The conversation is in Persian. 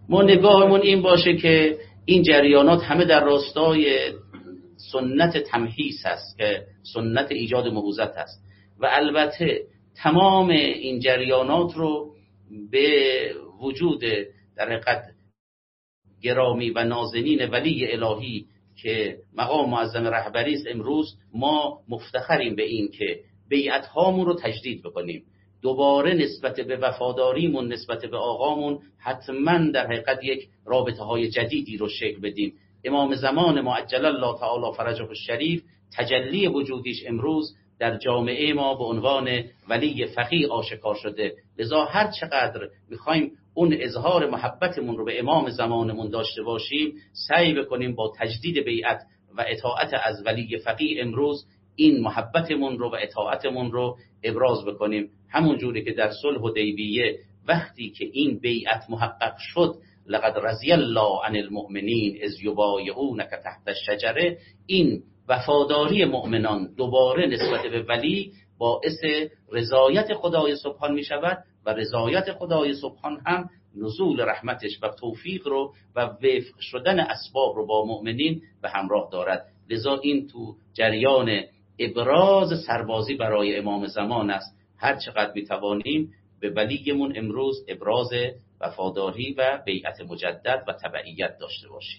ما نگاهمون این باشه که این جریانات همه در راستای سنت تمهیس است که سنت ایجاد مهوزت است و البته تمام این جریانات رو به وجود در حقیقت گرامی و نازنین ولی الهی که مقام معظم رهبری است امروز ما مفتخریم به این که بیعت هامون رو تجدید بکنیم، دوباره نسبت به وفاداریمون نسبت به آقامون حتما در حقیقت یک رابطه های جدیدی رو شکل بدیم. امام زمان ما عجل الله تعالی فرجه الشریف تجلی وجودیش امروز در جامعه ما به عنوان ولی فقیه آشکار شده، لذا هر چقدر میخوایم اون اظهار محبتمون رو به امام زمانمون داشته باشیم سعی بکنیم با تجدید بیعت و اطاعت از ولی فقیه امروز این محبتمون رو و اطاعتمون رو ابراز بکنیم، همون جوری که در صلح حدیبیه وقتی که این بیعت محقق شد لقد رضی الله عن المؤمنین اذ یبایعونک تحت الشجره، این وفاداری مؤمنان دوباره نسبت به ولی باعث رضایت خدای سبحان می شود و رضایت خدای سبحان هم نزول رحمتش و توفیق رو و وفق شدن اسباب رو با مؤمنین به همراه دارد. لذا این تو جریان ابراز سربازی برای امام زمان است. هر چقدر می توانیم به ولیمون امروز ابراز وفاداری و بیعت مجدد و تبعیت داشته باشیم.